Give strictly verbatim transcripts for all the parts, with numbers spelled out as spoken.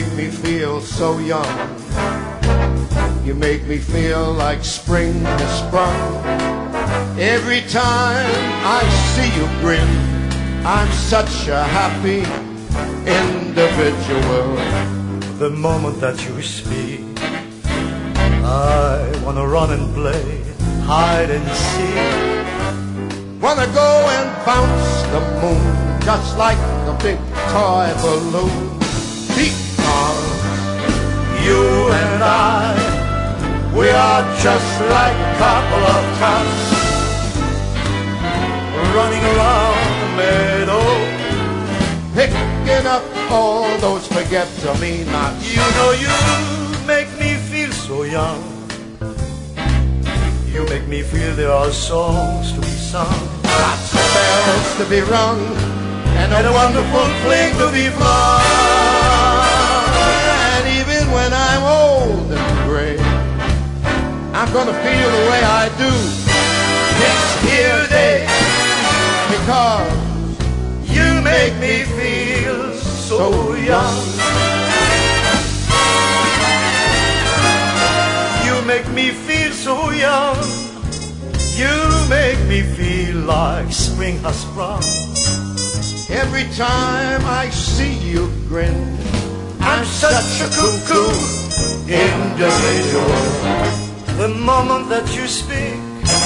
make me feel so young. You make me feel like spring has sprung. Every time I see you grin, I'm such a happy individual. The moment that you speak, I wanna run and play hide and seek. Wanna go and bounce the moon just like a big toy balloon. Because you and I, we are just like a couple of tots running around the meadow, picking up all those forget-me-nots. You know you make me feel so young. You make me feel there are songs to be sung, lots of bells to be rung, and a, and a wonderful fling to be flung. And even when I'm old and gray, I'm gonna feel the way I do this here day, because you make me feel so young. You make me feel so young. You make me feel like spring has sprung. Every time I see you grin, I'm such a cuckoo individual. The moment that you speak,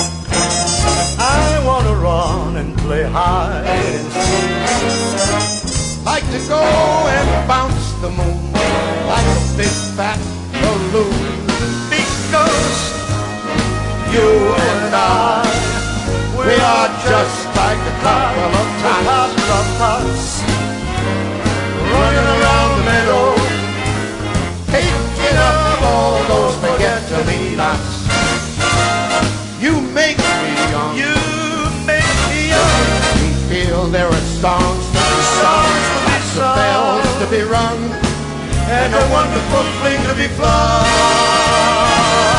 I wanna run and play hide and seek. Like to go and bounce the moon like a big fat balloon. Because you and I, we are just like a couple of tots running around the meadow, picking up all those forget-me-nots. You make me young. You make me young. We feel there are songs to be sung, lots of bells to be rung, and a wonderful fling to be flung.